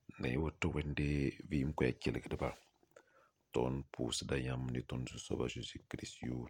Ne woto wende vim kwe kelgdeba. Ton pus da yam ni ton soba Jésus Christ yu.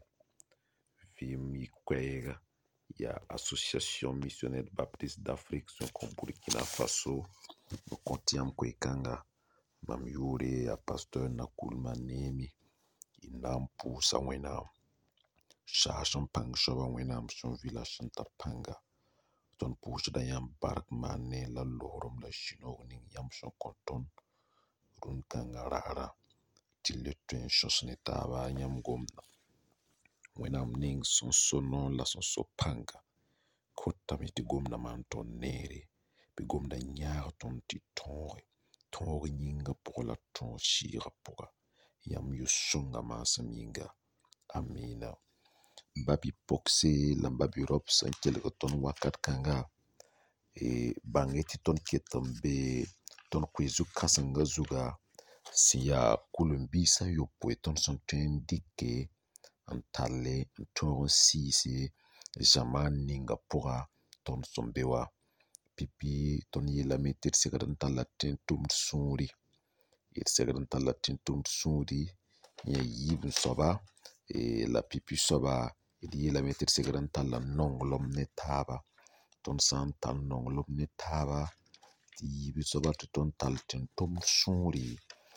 Vim yi kwega ya Association Missionnaire Baptiste d'Afrique son kon Burkina Faso. No kontiam kwe kanga. Mam yure ya pasteur na kulmanemi. Inam pusa wenam. Shashan pang shoba wenam son village shanta panga. Ton pus da yam barak mane la lorom la shinog ning yam son konton. Run kanga rara. Till le tuen shosne taba nyam gomna. Wenam ning son sonon la son so panga. Kota mi ti gomna man ton nere. Pi gomna nyar ton ti tonre. Tonre nyinga pour la ton shira pura. Yam yu sunga masam yinga. Amina. Babi pokse la babi rop san kelga ton wakat kanga. Bangeti ton ketambe ton kwezu kasanga zuga. Siya kulumbisa yo poeton son ten dike antale ton sisi zaman ninga pura ton sombewa pipi ton yela meter segadan talatin tum suri segadan talatin tum suri ya yibun soba la pipi soba yela meter segadan tala nonglom ne taba ton san tal nonglom ne taba yibi soba ton talatin tum suri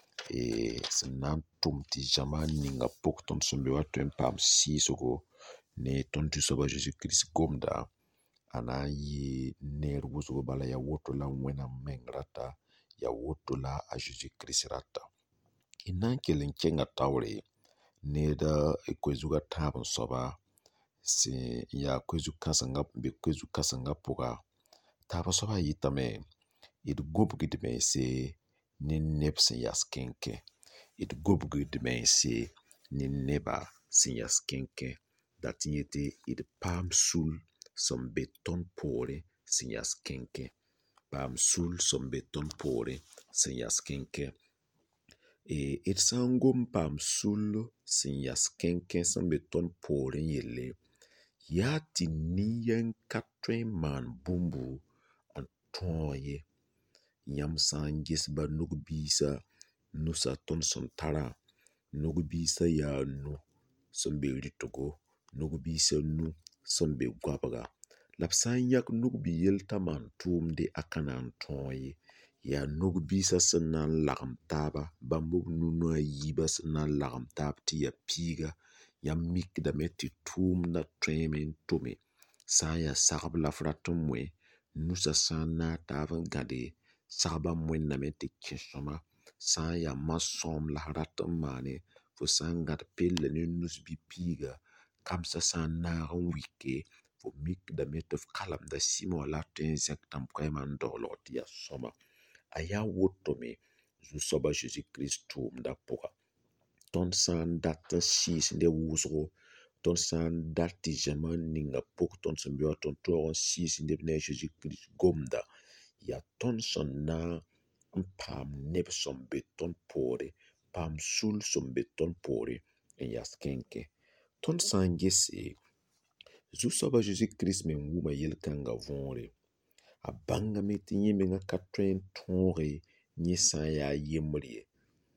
senan tum ti zaman ninga pok ton sombe watu pam sisogo ne ton tu soba Jésus Christ gomda ana yi ner wuzugo bala ya woto la wena mengrata ya woto la a Jésus Christ rata inan kelen kenga tawre ne da kwezuga tabon soba si ya kwezu kasanga puga taba soba yitame it gobgid me se ni nepsen yaskenke it gobgid me se ni neba sin yaskenke dat yete it pam sul som beton pore sin yaskenke pam sul som beton pore sin yaskenke it sangom pam sul sin yaskenke som beton pore yele yati niyen katren man bumbu antonye yam san gisba nugbisa nusa ton son tara nugbisa ya nu son be ritogo nugbisa nu son be gwabaga lapsan yak nugbi yelta man tumde akanan tonye ya nugbisa sanan lagam taba bambu nunu yiba sanan lagam tab ti ya piga yam mik da meti tum na tremen tome sa ya sagab la fratumwe nusa sana tavan gade sagba mwen na meti kishoma sa ya masom la ratum mane fo sangat pelle ni nusbi piga kamsa sana wike fo mik da metof kalam da simo la tenzek tam kweman dolot ya soma aya wotome zu soba Jésus Christ tum da poka ton san data sis de wusgo ton san dati zaman ninga pok ton sambio ton toron sis de ne Jésus Christ gomda ya ton son na pam neb som beton pore pam sul som beton pore en yaskenke ton san gese zu soba Jésus Christ men wuma yel kanga vonre a banga meti nyime nga katren tonre nye san ya yemrie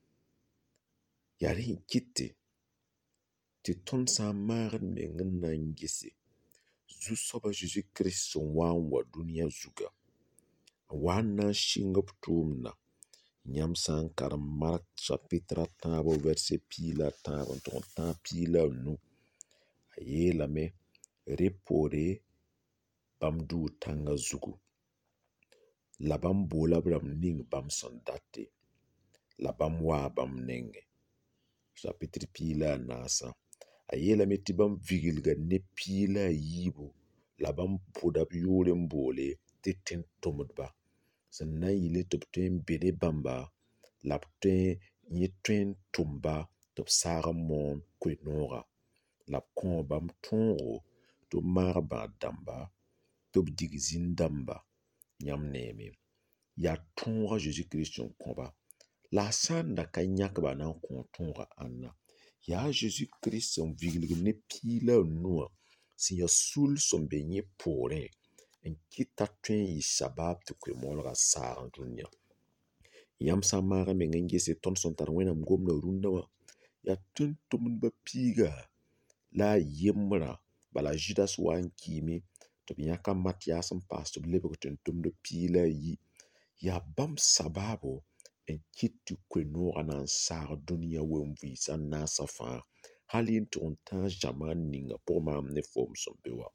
yari kite ti ton san mar men nan gese zu soba Jésus Christ son wan wa dunia zuga wana shingap tumna nyam san karam Mark chapitre tabo verset pila tabo ton tan pila nu ayela me repore bam du tanga zugu labam bola bram ning bam sondate labam wa bam nenge chapitre pila nasa ayela me tibam vigilga ne pila yibu labam podab yore mbole teten tomudba sannan yile tobten bede bamba lapten yitren tumba tob saga mon kwenora lap kon bam tongo to marba damba tob digzin damba nyam neme ya tonga Jésus Christ konba la sanda ka nyakba nan kon tonga anna ya Jésus Christ son vigilg ne pila noa si ya sul son benye pore en kita twen yi sabab te kwe molga sa dunya Yãmb sã n maagã meng n gese tõnd sẽn tar wẽnnaam gomdã rũndã wã, yaa tʋm-tʋmdbã piiga la a yembrã, bala a Zudas wa n kiime tɩ b yãka Matiyas n paas tɩ b lebg tʋm-tʋmd piig la a yi. Yaa bãmb sabaabo n kɩt tɩ koe-noogã na n saag dũniyã ween-vɩɩsã naasã fãa, hal n tʋg n tãag zamaan ninga pʋgẽ maam ne foom sẽn be wa.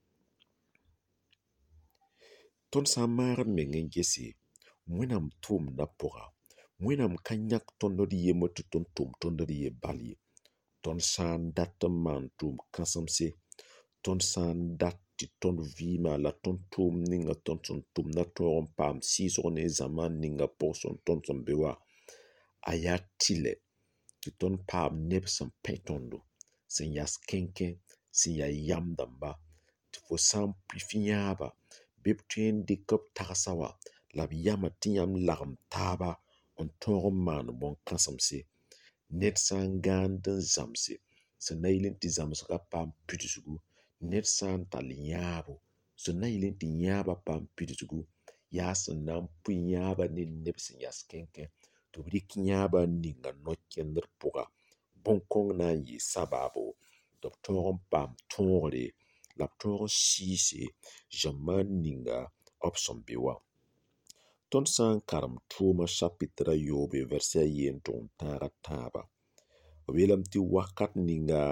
Tõnd sã n maagd meng n gese wẽnnaam tʋʋmdã pʋga, wẽnnaam ka yãk tõnd d yembr tɩ tõnd tʋm tõnd d yen bal ye. Tõnd sã n dat n maan tʋʋm kãsemse, tõnd sã n dat tɩ tõnd vɩɩmã la tõnd tʋʋm ninga tõnd sẽn tʋmdã tõog n paam sɩɩsg ne zamaan ninga pʋg tõnd sẽn be wa, a yaa tɩlɛ tɩ tõnd paam neb sẽn pẽ tõndo, sẽn yas kẽnkẽ, sẽn ya yam dãmba, tɩ fo sã n pʋɩ yãaba, bɩ b tõe n dɩk b tagsã wa la b yama tɩ yãmb lagem taaba n tõog n maan bõn-kãsemse. Ned sã n gãand n zãmse, sẽn na yɩl tɩ zãmsgã paam pidisgu, ned sã n tall yãabo, sẽn na yɩl tɩ yãabã paam pidisgu, yaa sẽn na n pʋɩ yãaba ne neb sẽn yas kẽnkẽ, tɩ b dɩk yãabã n ninga no-kẽndr pʋga. Bõn-kõng na n yɩɩ sabaabo tɩ b tõog n paam tõogre, la b tõog n sɩɩse zamaan ninga b sẽn be wa. Tõnd sã n karem tʋʋma chapitra yoobe vɛrsa a yen tʋg n tãaga tãaba, b yeelame tɩ wakat ninga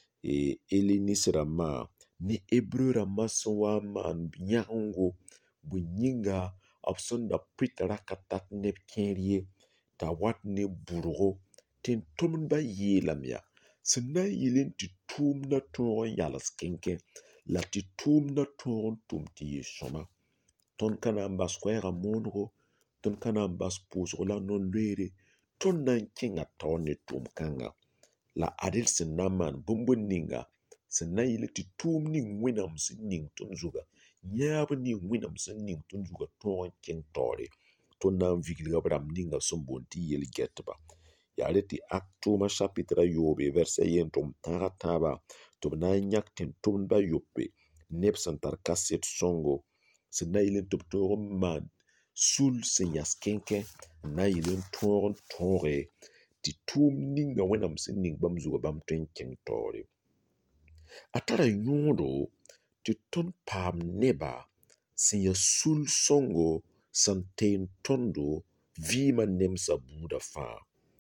Elenist rãmbã ne Hebreu rãmbã sẽn wa n maan yãgengo, bõe yĩnga b sẽn da pʋɩt ra ka tat neb kẽer ye, t'a wat ne bʋrgo, tʋm-tʋmdbã yeelame yaa sẽn na n yɩl tɩ tʋʋmdã tõog n yals kẽnkẽ, la tɩ tʋʋmdã tõog n tʋm tɩ yɩ sõma. Tõnd ka na n bas koɛɛgã moonego, tõnd ka na n bas pʋʋsg la no-loeere, tõnd na n kẽnga taoor ne tʋʋm kãnga. La ad-y sẽn na n maan bõn-bõn ninga sẽn na yɩl tɩ tʋʋm ning wẽnnaam sẽn ning tõnd zugã, yãab ning wẽnnaam sẽn ning tõnd zugã tõog n kẽng taoore, tõnd na n viglga b rãmb ninga sẽn boond tɩ yel-gɛtba. Yaa rẽ tɩ tʋʋma chapitra yoobe vɛrsa yen tʋg n tãaga tãaba tɩ b na n yãk tẽn-tʋmdbã yopoe, neb sẽn tar kaset sõngo, sẽn na yɩl tɩ b tõog n maan sul sẽn yas kẽnkẽ, n na n yɩl n tõog n tõoge tɩ tʋʋm ninga wẽnnaam sẽn ning bãmb zugã bãmb tõe n kẽng taoore. A tara yõodo tɩ tõnd paam neba sẽn ya sul sõngo sẽn teen tõndo vɩɩmã nemsã buudã fãa.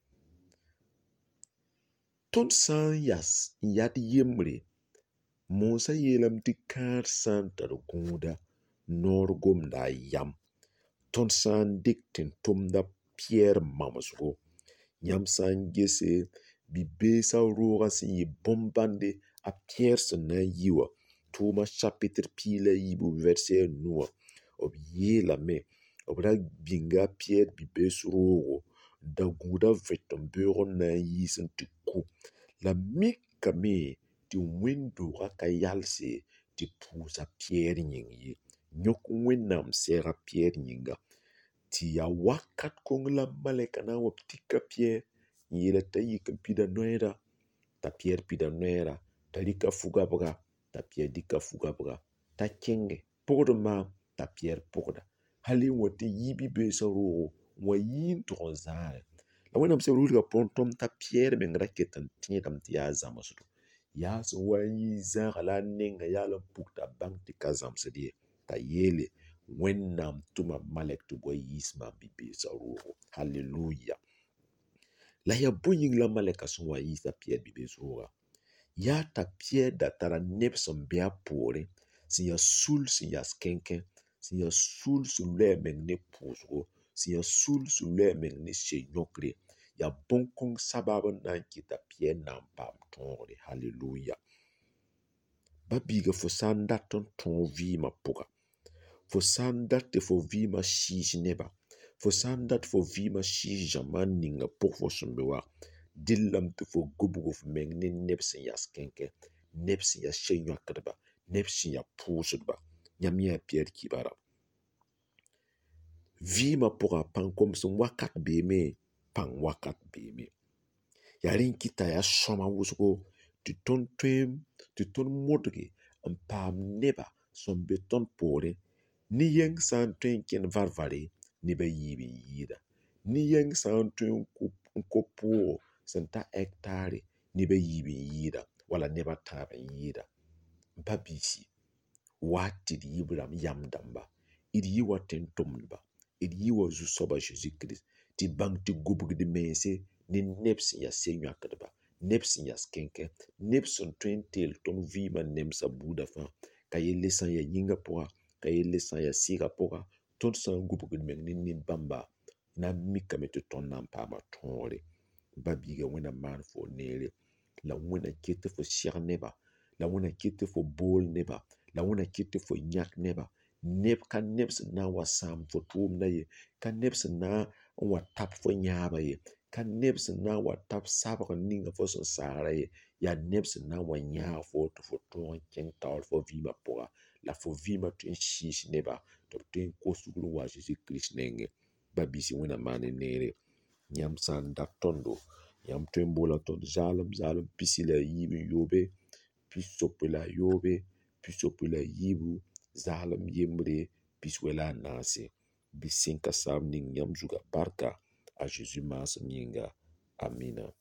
Tõnd sã n yas n yad yembre, moosã yeelame tɩ kãad sã n tar gũuda, noor gomda a yam. Tõnd sã n dɩk tẽn-tʋmdã pɩɛɛr mamsgo, yãmb sã n gese bi-beesã roogã sẽn yɩ bõn-bãnde a Pɩɛɛr sẽn na n yi wã, tʋʋma chapitr piig la yiibu vɛrsa a nu wã, b yeelame, b ra bĩnga a Pɩɛɛr bi-bees roogo, da-gũudã vẽt-n-beoog n na n yiis n tɩ ku, la mikame tɩ wẽn-doogã ka yalse tɩ pʋʋsa Pɩɛɛr yĩng ye. Yõk Wẽnnaam sɛɛga Pɩɛɛr yĩnga, tɩ yaa wakat kong la malɛka na n wa b tika Pɩɛɛr n yeela t'a yik n pida noɛɛda, t'a Pɩɛɛr pida noɛɛda, t'a rɩka fu-gabga, t'a Pɩɛɛr dɩka fu-gabga, t'a kẽnge, pʋgd maam, t'a Pɩɛɛr pʋgda, hal n wa tɩ yi bi-beesã roogo n wa yi n tʋg n zãare. La Wẽnnaam Sɛb wilgã pʋgẽ tõnd t'a Pɩɛɛr meng ra ket n tẽedame tɩ yaa zãmsdo, yaa sẽn wa n yɩ zãaga la a nenga yaal n puk t'a bãng tɩ ka zãmsd ye, t'a yeele Wẽnnaam tʋma malɛk tɩ bʋa yiis maam bi-beesã roogo. Halleluuya. La yaa bõe yĩng la malɛkã sẽn wa n yiisa Pɩɛɛr bi-bees roogã? Yaa t'a Pɩɛɛr da tara neb sẽn be a poorẽ, sẽn ya sul sẽn yas kẽnkẽ, sẽn ya sul sẽn loɛɛ meng ne pʋʋsgo, sẽn ya sul sẽn loɛɛ meng ne se-yõkre. Yaa bõn-kõng sabaab n na n kɩt t'a Pɩɛɛr na n paam tõogre. Halleluuya. Ba-biiga, fo sã n dat n tõog vɩɩmã pʋga, fo sã n dat tɩ fo vɩɩmã sɩɩs neba, fo sã n dat fo vɩɩmã sɩɩs zamaan ninga pʋg fo sẽn be wa, dɩllame tɩ fo gubgu f meng ne neb sẽn yas kẽnkẽ, neb sẽn ya se-yõkdba, neb sẽn ya pʋʋsdba. Yãmb yãa Pɩɛɛr kibara. Vɩɩmã pʋga pãn-komsem wakat beeme, pãng wakat beeme. Yaa rẽ n kɩt t'a yaa sõma wʋsgo tɩ tõnd modge n paam neba sẽn be tõnd poorẽ. Ne-yɛng sã n tõe n kẽnd varvare, nebã yiib n yiida. ni yɛng sã n tõe n kõ pʋʋgɔ sẽn ta hɛktaare nebã yiib n yɩɩda wala nebã tãab n yɩɩda. Ba-biisi, wa tɩ d yɩ rãmb yam dãmba, d yɩ wa tẽn-tʋmdba, d yɩ wa Zu-soabã Zeezi Kirist, tɩ bãng tɩ gubgd mense ne neb sẽn yaa se-yõakdba, neb sẽn yaa kẽnkẽ, neb sẽn tõe n teel tõnd vɩɩmã nemsã buudã fãa, ka yelle sã n yaa yĩngã pʋga, ka yelle sã n yaa sɩɩgã pʋga, tõnd sã n gubgd meng ne ned bãmba, na n mikame tɩ tõnd na n paama tõore. Ba-biiga, Wẽnnaam maan fo neere, la Wẽnna ket tɩ fo seg neba, la Wẽnna ket tɩ fo bool neba, la Wẽnna ket tɩ fo yãk neba. Ka neb sẽn na n wa sãam fo tʋʋmdã ye, ka neb sẽn na n wa tab fo yãabã ye, ka neb sẽn na n wa tab sabg n ninga fo sẽn saagrã ye, yaa neb sẽn na n wa yãag fo tɩ fo tõog n kẽng taoor fo vɩɩmã pʋga, la fo vɩɩmã tõe n sɩɩs neba tɩ b tõe n kos sugr n wa a Zeezi Kirist nengẽ. Ba-biisi, Wẽnnaam maan y neere. Yãmb sã n dat tõndo, yãmb tõe n boolã tõnd zaalem pisi la a yiib n yoobe, pis-sope la a yoobe, pis-sope la a yiibu, zaalem yembre, pis-wɛ la a naase. Bɩ sẽn ka saam ning yãmb zugã barka a Zeezi maasem yĩnga. Amina.